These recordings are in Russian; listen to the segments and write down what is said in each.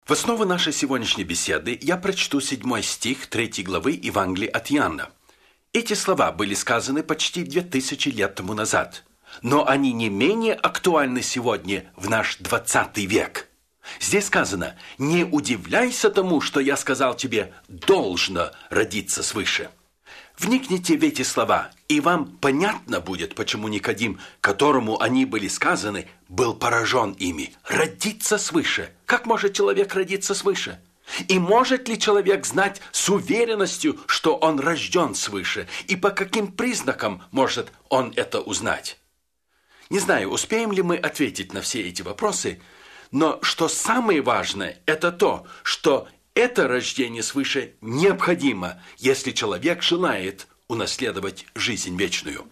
В основу нашей сегодняшней беседы я прочту 7 стих 3 главы Евангелия от Иоанна. Эти слова были сказаны почти 2000 лет тому назад, но они не менее актуальны сегодня, в наш 20 век. Здесь сказано: «Не удивляйся тому, что я сказал тебе, должно родиться свыше». Вникните в эти слова, и вам понятно будет, почему Никодим, которому они были сказаны, был поражен ими. Родиться свыше. Как может человек родиться свыше? И может ли человек знать с уверенностью, что он рожден свыше? И по каким признакам может он это узнать? Не знаю, успеем ли мы ответить на все эти вопросы, но что самое важное, это то, что это рождение свыше необходимо, если человек желает унаследовать жизнь вечную.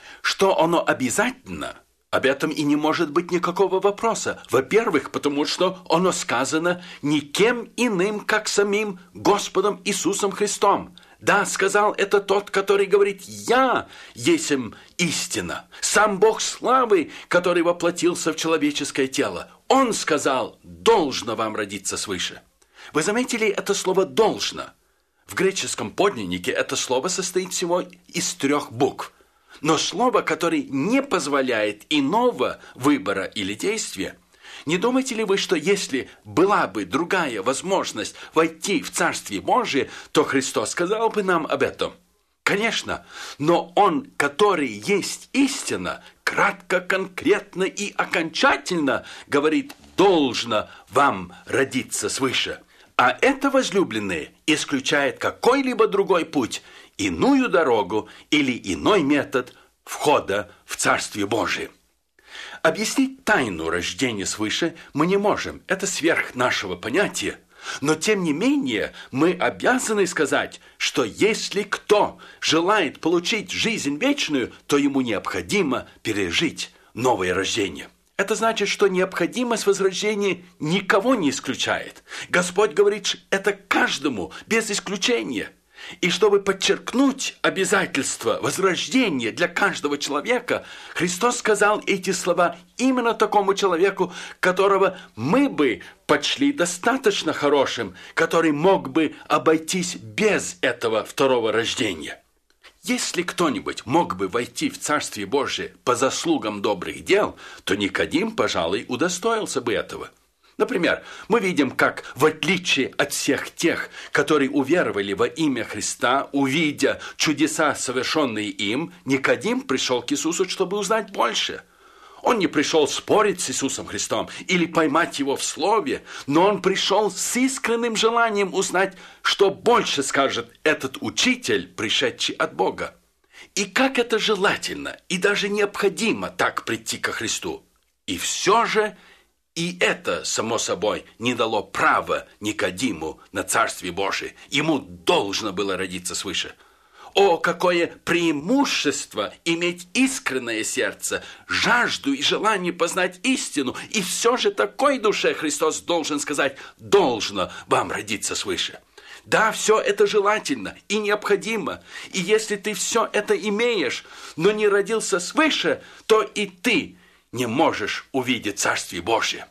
Что оно обязательно, об этом и не может быть никакого вопроса. Во-первых, потому что оно сказано никем иным, как самим Господом Иисусом Христом. Да, сказал это тот, который говорит: «Я есмь истина». Сам Бог славы, который воплотился в человеческое тело. Он сказал: «Должно вам родиться свыше». Вы заметили это слово «должно»? В греческом подлиннике это слово состоит всего из 3 букв. Но слово, которое не позволяет иного выбора или действия. Не думаете ли вы, что если была бы другая возможность войти в Царствие Божие, то Христос сказал бы нам об этом? Конечно, но Он, который есть истина, кратко, конкретно и окончательно говорит: «Должно вам родиться свыше». А это, возлюбленные, исключает какой-либо другой путь, иную дорогу или иной метод входа в Царствие Божие. Объяснить тайну рождения свыше мы не можем, это сверх нашего понятия. Но тем не менее мы обязаны сказать, что если кто желает получить жизнь вечную, то ему необходимо пережить новое рождение. Это значит, что необходимость возрождения никого не исключает. Господь говорит это каждому, без исключения. И чтобы подчеркнуть обязательство возрождения для каждого человека, Христос сказал эти слова именно такому человеку, которого мы бы почли достаточно хорошим, который мог бы обойтись без этого второго рождения. Если кто-нибудь мог бы войти в Царствие Божие по заслугам добрых дел, то Никодим, пожалуй, удостоился бы этого. Например, мы видим, как, в отличие от всех тех, которые уверовали во имя Христа, увидя чудеса, совершенные им, Никодим пришел к Иисусу, чтобы узнать больше. Он не пришел спорить с Иисусом Христом или поймать его в слове, но он пришел с искренним желанием узнать, что больше скажет этот учитель, пришедший от Бога. И как это желательно и даже необходимо так прийти ко Христу. И все же и это, само собой, не дало права Никодиму на Царствие Божие. Ему должно было родиться свыше. О, какое преимущество иметь искреннее сердце, жажду и желание познать истину. И все же такой душе Христос должен сказать: «Должно вам родиться свыше». Да, все это желательно и необходимо. И если ты все это имеешь, но не родился свыше, то и ты не можешь увидеть Царствие Божие.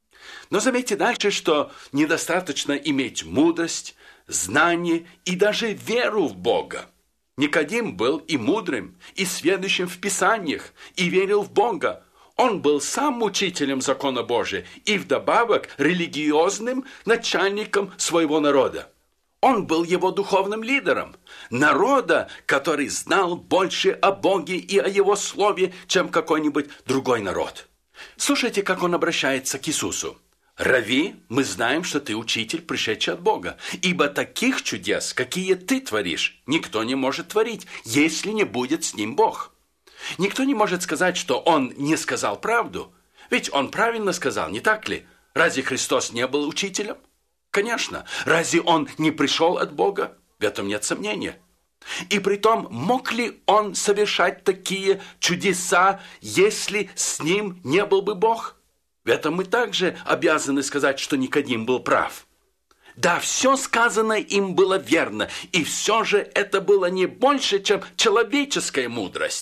Но заметьте дальше, что недостаточно иметь мудрость, знание и даже веру в Бога. Никодим был и мудрым, и сведущим в Писаниях, и верил в Бога. Он был сам учителем закона Божия и вдобавок религиозным начальником своего народа. Он был его духовным лидером, народа, который знал больше о Боге и о Его Слове, чем какой-нибудь другой народ. Слушайте, как он обращается к Иисусу. «Рави, мы знаем, что ты учитель, пришедший от Бога, ибо таких чудес, какие ты творишь, никто не может творить, если не будет с ним Бог». Никто не может сказать, что он не сказал правду, ведь он правильно сказал, не так ли? Разве Христос не был учителем? Конечно. Разве он не пришел от Бога? В этом нет сомнения. И притом, мог ли он совершать такие чудеса, если с ним не был бы Бог? В этом мы также обязаны сказать, что Никодим был прав. Да, все сказанное им было верно, и все же это было не больше, чем человеческая мудрость.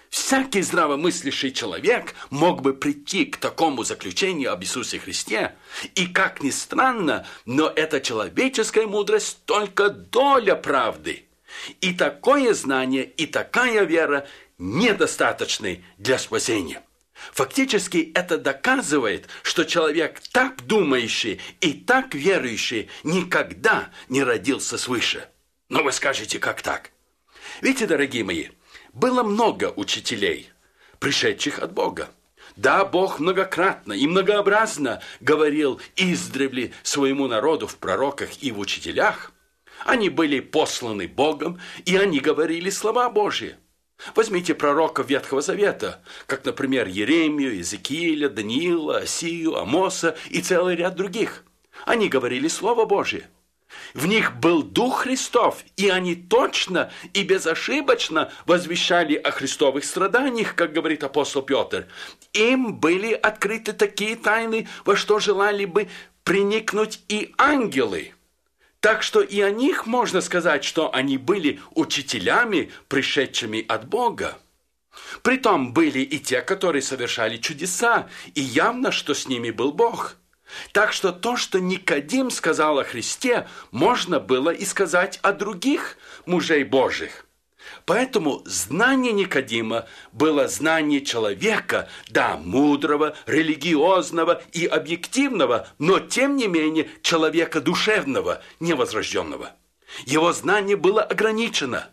Всякий здравомыслящий человек мог бы прийти к такому заключению об Иисусе Христе. И как ни странно, но эта человеческая мудрость только доля правды. И такое знание, и такая вера недостаточны для спасения. Фактически это доказывает, что человек так думающий и так верующий никогда не родился свыше. Но вы скажете, как так? Видите, дорогие мои, было много учителей, пришедших от Бога. Да, Бог многократно и многообразно говорил издревле своему народу в пророках и в учителях. Они были посланы Богом, и они говорили слова Божьи. Возьмите пророков Ветхого Завета, как, например, Еремию, Иезекииля, Даниила, Осию, Амоса и целый ряд других. Они говорили Слово Божие. В них был Дух Христов, и они точно и безошибочно возвещали о христовых страданиях, как говорит апостол Петр. Им были открыты такие тайны, во что желали бы проникнуть и ангелы. Так что и о них можно сказать, что они были учителями, пришедшими от Бога. Притом были и те, которые совершали чудеса, и явно, что с ними был Бог. Так что то, что Никодим сказал о Христе, можно было и сказать о других мужей Божьих. Поэтому знание Никодима было знание человека, да, мудрого, религиозного и объективного, но тем не менее человека душевного, невозрожденного. Его знание было ограничено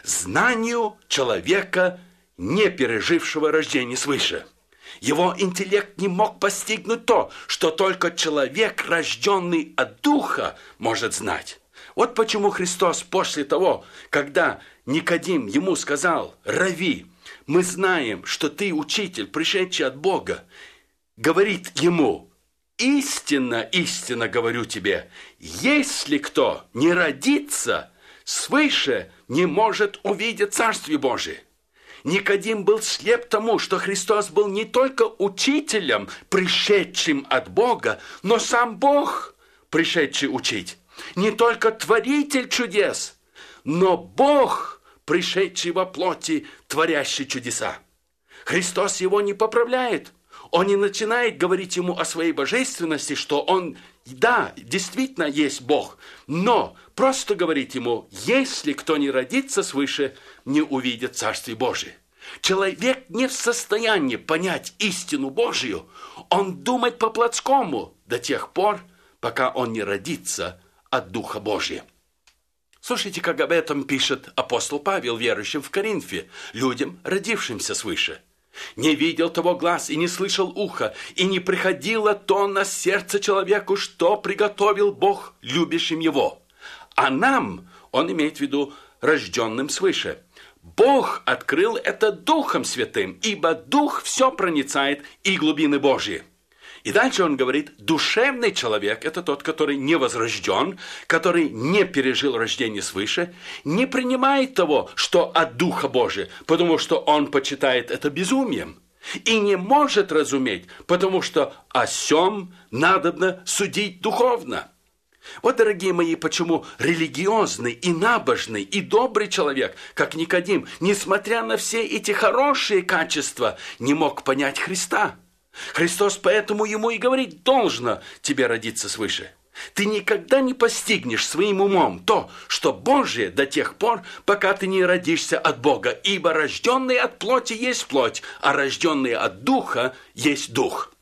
знанию человека, не пережившего рождение свыше. Его интеллект не мог постигнуть то, что только человек, рожденный от Духа, может знать. Вот почему Христос после того, когда Никодим ему сказал: «Рави, мы знаем, что ты учитель, пришедший от Бога», говорит ему: «Истинно, истинно говорю тебе, если кто не родится свыше, не может увидеть Царствие Божие». Никодим был слеп тому, что Христос был не только учителем, пришедшим от Бога, но сам Бог, пришедший учить. Не только творитель чудес, но Бог, пришедший во плоти, творящий чудеса. Христос его не поправляет. Он не начинает говорить ему о своей божественности, что он, да, действительно есть Бог, но просто говорит ему: если кто не родится свыше, не увидит Царствие Божие. Человек не в состоянии понять истину Божию, он думает по-плотскому до тех пор, пока он не родится от Духа Божия. Слушайте, как об этом пишет апостол Павел верующим в Коринфе, людям, родившимся свыше. «Не видел того глаз и не слышал ухо, и не приходило то на сердце человеку, что приготовил Бог любящим его. А нам, он имеет в виду рожденным свыше, Бог открыл это Духом Святым, ибо Дух все проницает и глубины Божьи». И дальше он говорит: душевный человек – это тот, который не возрожден, который не пережил рождение свыше, не принимает того, что от Духа Божия, потому что он почитает это безумием, и не может разуметь, потому что о сем надобно судить духовно. Вот, дорогие мои, почему религиозный и набожный и добрый человек, как Никодим, несмотря на все эти хорошие качества, не мог понять Христа. Христос поэтому ему и говорит: должно тебе родиться свыше. Ты никогда не постигнешь своим умом то, что Божие, до тех пор, пока ты не родишься от Бога, ибо рожденный от плоти есть плоть, а рожденный от Духа есть Дух.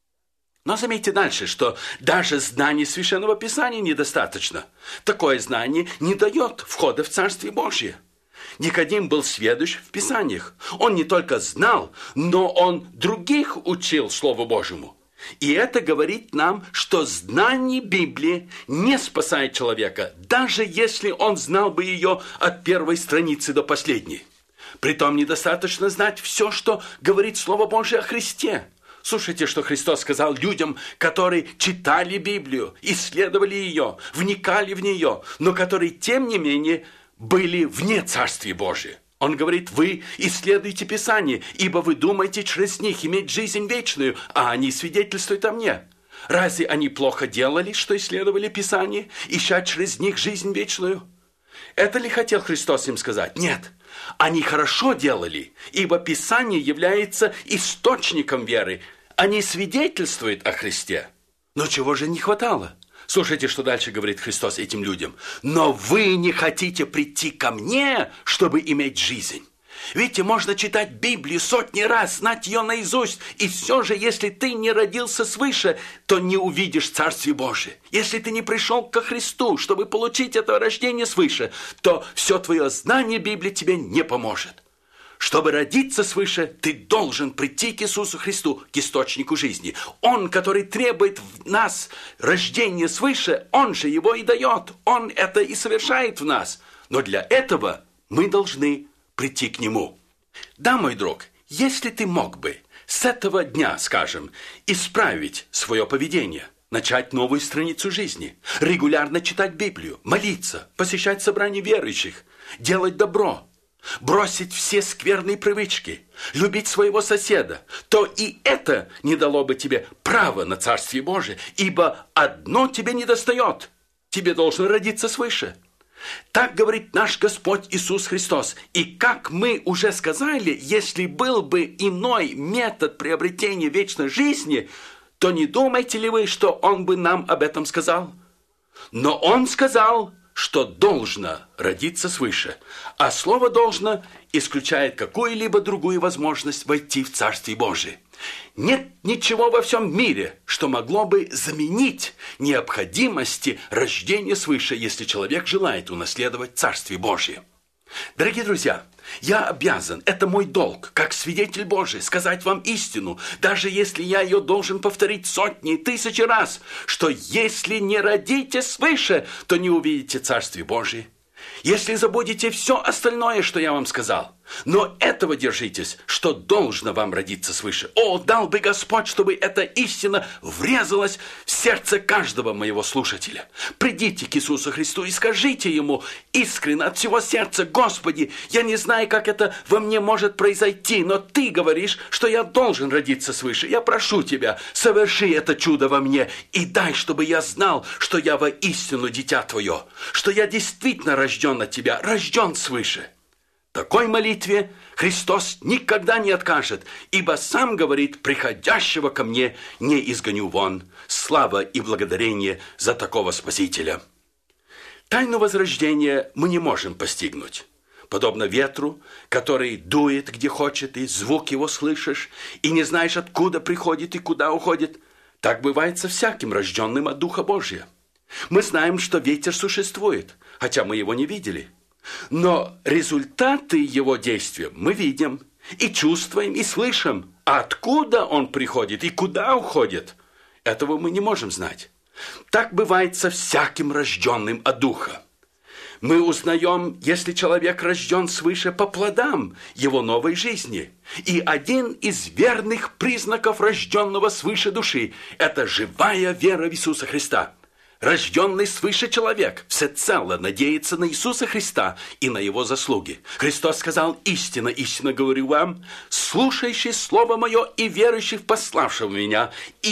Но заметьте дальше, что даже знание Священного Писания недостаточно. Такое знание не дает входа в Царствие Божие. Никодим был сведущ в Писаниях. Он не только знал, но он других учил Слову Божьему. И это говорит нам, что знание Библии не спасает человека, даже если он знал бы ее от первой страницы до последней. Притом недостаточно знать все, что говорит Слово Божие о Христе. Слушайте, что Христос сказал людям, которые читали Библию, исследовали ее, вникали в нее, но которые, тем не менее, были вне Царствия Божия. Он говорит: вы исследуйте Писание, ибо вы думаете через них иметь жизнь вечную, а они свидетельствуют о мне. Разве они плохо делали, что исследовали Писание, ища через них жизнь вечную? Это ли хотел Христос им сказать? Нет. Они хорошо делали, ибо Писание является источником веры. Они свидетельствуют о Христе. Но чего же не хватало? Слушайте, что дальше говорит Христос этим людям. «Но вы не хотите прийти ко мне, чтобы иметь жизнь». Видите, можно читать Библию сотни раз, знать ее наизусть, и все же, если ты не родился свыше, то не увидишь Царствие Божие. Если ты не пришел ко Христу, чтобы получить это рождение свыше, то все твое знание Библии тебе не поможет. Чтобы родиться свыше, ты должен прийти к Иисусу Христу, к источнику жизни. Он, который требует в нас рождения свыше, Он же его и дает. Он это и совершает в нас. Но для этого мы должны прийти к Нему. Да, мой друг, если ты мог бы с этого дня, скажем, исправить свое поведение, начать новую страницу жизни, регулярно читать Библию, молиться, посещать собрания верующих, делать добро, бросить все скверные привычки, любить своего соседа, то и это не дало бы тебе права на Царствие Божие, ибо одно тебе недостает. Тебе должно родиться свыше. Так говорит наш Господь Иисус Христос. И как мы уже сказали, если был бы иной метод приобретения вечной жизни, то не думаете ли вы, что Он бы нам об этом сказал? Но Он сказал, что должно родиться свыше. А слово «должно» исключает какую-либо другую возможность войти в Царствие Божие. Нет ничего во всем мире, что могло бы заменить необходимости рождения свыше, если человек желает унаследовать Царствие Божие. Дорогие друзья, я обязан, это мой долг, как свидетель Божий, сказать вам истину, даже если я ее должен повторить сотни и тысячи раз, что если не родите свыше, то не увидите Царствие Божие. Если забудете все остальное, что я вам сказал, но этого держитесь, что должно вам родиться свыше. О, дал бы Господь, чтобы эта истина врезалась в сердце каждого моего слушателя. Придите к Иисусу Христу и скажите Ему искренне от всего сердца: Господи, я не знаю, как это во мне может произойти, но Ты говоришь, что я должен родиться свыше. Я прошу Тебя, соверши это чудо во мне и дай, чтобы я знал, что я воистину дитя Твое, что я действительно рожден от Тебя, рожден свыше. Такой молитве Христос никогда не откажет, ибо сам говорит: приходящего ко мне не изгоню вон. Слава и благодарение за такого Спасителя. Тайну возрождения мы не можем постигнуть. Подобно ветру, который дует где хочет, и звук его слышишь, и не знаешь, откуда приходит и куда уходит, так бывает со всяким рожденным от Духа Божия. Мы знаем, что ветер существует, хотя мы его не видели. Но результаты его действия мы видим, и чувствуем, и слышим. А откуда он приходит и куда уходит, этого мы не можем знать. Так бывает со всяким рожденным от Духа. Мы узнаем, если человек рожден свыше, по плодам его новой жизни. И один из верных признаков рожденного свыше души – это живая вера в Иисуса Христа. Рожденный свыше человек всецело надеется на Иисуса Христа и на Его заслуги. Христос сказал: истинно, истинно говорю вам, слушающий Слово Мое и верующий в пославшего Меня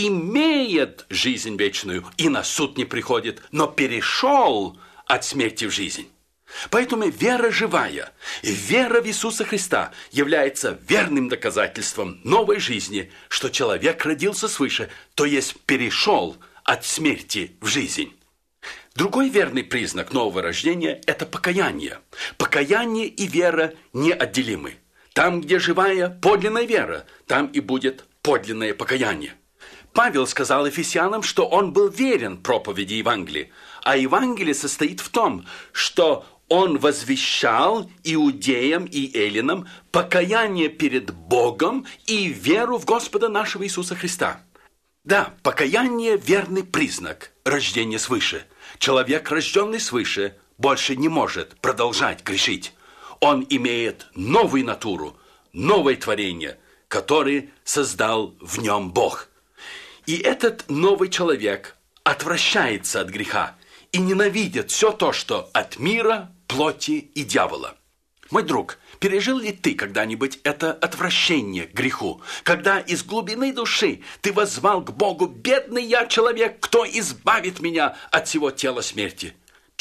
имеет жизнь вечную и на суд не приходит, но перешел от смерти в жизнь. Поэтому вера живая, вера в Иисуса Христа является верным доказательством новой жизни, что человек родился свыше, то есть перешел от смерти в жизнь. Другой верный признак нового рождения – это покаяние. Покаяние и вера неотделимы. Там, где живая подлинная вера, там и будет подлинное покаяние. Павел сказал Ефесянам, что он был верен проповеди Евангелия, а Евангелие состоит в том, что он возвещал иудеям и эллинам покаяние перед Богом и веру в Господа нашего Иисуса Христа. Да, покаяние – верный признак рождения свыше. Человек, рожденный свыше, больше не может продолжать грешить. Он имеет новую натуру, новое творение, которое создал в нем Бог. И этот новый человек отвращается от греха и ненавидит все то, что от мира, плоти и дьявола. Мой друг, пережил ли ты когда-нибудь это отвращение к греху, когда из глубины души ты воззвал к Богу: «Бедный я человек, кто избавит меня от всего тела смерти»?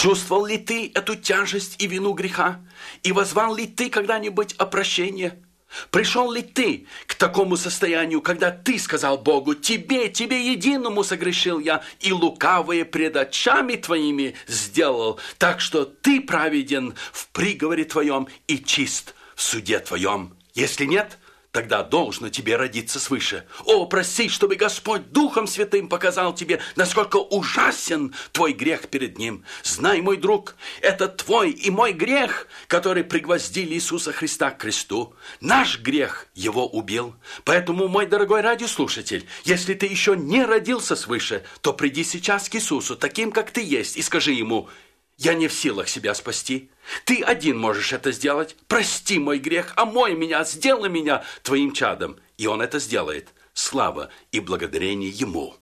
Чувствовал ли ты эту тяжесть и вину греха? И воззвал ли ты когда-нибудь о прощении? Пришел ли ты к такому состоянию, когда ты сказал Богу: тебе единому согрешил я, и лукавое пред очами твоими сделал, так что ты праведен в приговоре твоем и чист в суде твоем? Если нет, тогда должно тебе родиться свыше. О, проси, чтобы Господь Духом Святым показал тебе, насколько ужасен твой грех перед Ним. Знай, мой друг, это твой и мой грех, который пригвоздили Иисуса Христа к кресту. Наш грех Его убил. Поэтому, мой дорогой радиослушатель, если ты еще не родился свыше, то приди сейчас к Иисусу, таким, как ты есть, и скажи Ему: я не в силах себя спасти. Ты один можешь это сделать. Прости мой грех, омой меня, сделай меня твоим чадом. И Он это сделает. Слава и благодарение Ему.